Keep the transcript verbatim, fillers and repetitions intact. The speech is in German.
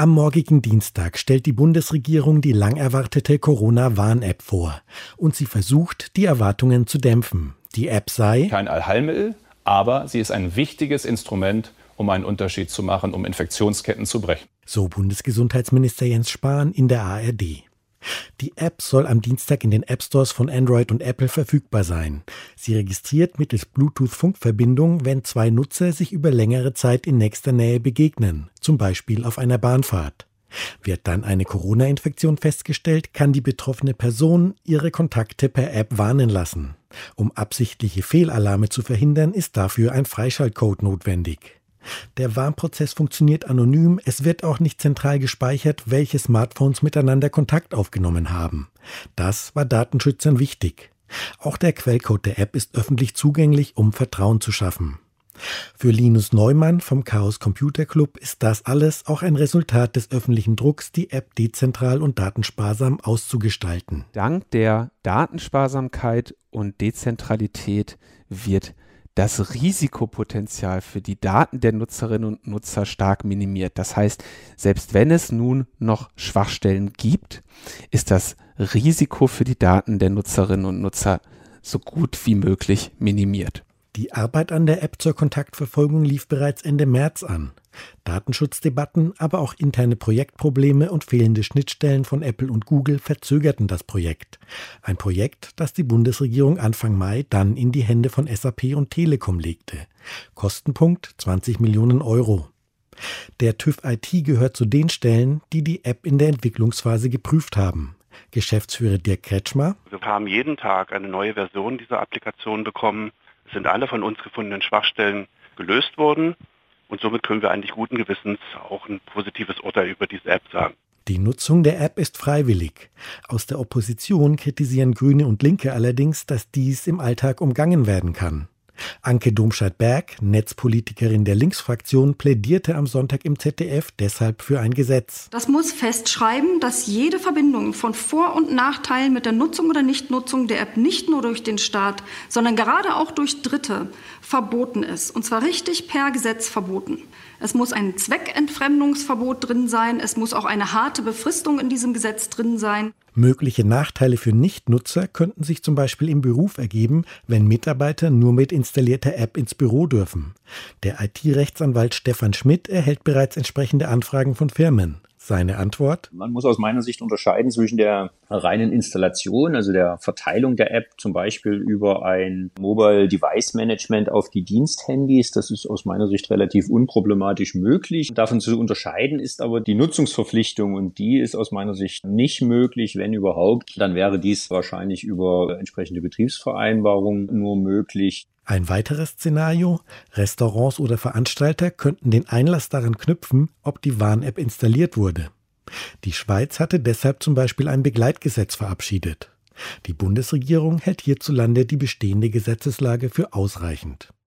Am morgigen Dienstag stellt die Bundesregierung die lang erwartete Corona-Warn-App vor. Und sie versucht, die Erwartungen zu dämpfen. Die App sei kein Allheilmittel, aber sie ist ein wichtiges Instrument, um einen Unterschied zu machen, um Infektionsketten zu brechen. So Bundesgesundheitsminister Jens Spahn in der A R D. Die App soll am Dienstag in den App-Stores von Android und Apple verfügbar sein. Sie registriert mittels Bluetooth-Funkverbindung, wenn zwei Nutzer sich über längere Zeit in nächster Nähe begegnen, zum Beispiel auf einer Bahnfahrt. Wird dann eine Corona-Infektion festgestellt, kann die betroffene Person ihre Kontakte per App warnen lassen. Um absichtliche Fehlalarme zu verhindern, ist dafür ein Freischaltcode notwendig. Der Warnprozess funktioniert anonym, es wird auch nicht zentral gespeichert, welche Smartphones miteinander Kontakt aufgenommen haben. Das war Datenschützern wichtig. Auch der Quellcode der App ist öffentlich zugänglich, um Vertrauen zu schaffen. Für Linus Neumann vom Chaos Computer Club ist das alles auch ein Resultat des öffentlichen Drucks, die App dezentral und datensparsam auszugestalten. Dank der Datensparsamkeit und Dezentralität wird das Risikopotenzial für die Daten der Nutzerinnen und Nutzer stark minimiert. Das heißt, selbst wenn es nun noch Schwachstellen gibt, ist das Risiko für die Daten der Nutzerinnen und Nutzer so gut wie möglich minimiert. Die Arbeit an der App zur Kontaktverfolgung lief bereits Ende März an. Datenschutzdebatten, aber auch interne Projektprobleme und fehlende Schnittstellen von Apple und Google verzögerten das Projekt. Ein Projekt, das die Bundesregierung Anfang Mai dann in die Hände von S A P und Telekom legte. Kostenpunkt zwanzig Millionen Euro. Der TÜV I T gehört zu den Stellen, die die App in der Entwicklungsphase geprüft haben. Geschäftsführer Dirk Kretschmer: Wir haben jeden Tag eine neue Version dieser Applikation bekommen. Es sind alle von uns gefundenen Schwachstellen gelöst worden. Und somit können wir eigentlich guten Gewissens auch ein positives Urteil über diese App sagen. Die Nutzung der App ist freiwillig. Aus der Opposition kritisieren Grüne und Linke allerdings, dass dies im Alltag umgangen werden kann. Anke Domscheit-Berg, Netzpolitikerin der Linksfraktion, plädierte am Sonntag im Z D F deshalb für ein Gesetz. Das muss festschreiben, dass jede Verbindung von Vor- und Nachteilen mit der Nutzung oder Nichtnutzung der App nicht nur durch den Staat, sondern gerade auch durch Dritte verboten ist. Und zwar richtig per Gesetz verboten. Es muss ein Zweckentfremdungsverbot drin sein. Es muss auch eine harte Befristung in diesem Gesetz drin sein. Mögliche Nachteile für Nichtnutzer könnten sich zum Beispiel im Beruf ergeben, wenn Mitarbeiter nur mit installierter App ins Büro dürfen. Der I T-Rechtsanwalt Stefan Schmidt erhält bereits entsprechende Anfragen von Firmen. Seine Antwort: Man muss aus meiner Sicht unterscheiden zwischen der reinen Installation, also der Verteilung der App, zum Beispiel über ein Mobile Device Management auf die Diensthandys. Das ist aus meiner Sicht relativ unproblematisch möglich. Davon zu unterscheiden ist aber die Nutzungsverpflichtung, und die ist aus meiner Sicht nicht möglich, wenn überhaupt. Dann wäre dies wahrscheinlich über entsprechende Betriebsvereinbarungen nur möglich. Ein weiteres Szenario: Restaurants oder Veranstalter könnten den Einlass daran knüpfen, ob die Warn-App installiert wurde. Die Schweiz hatte deshalb zum Beispiel ein Begleitgesetz verabschiedet. Die Bundesregierung hält hierzulande die bestehende Gesetzeslage für ausreichend.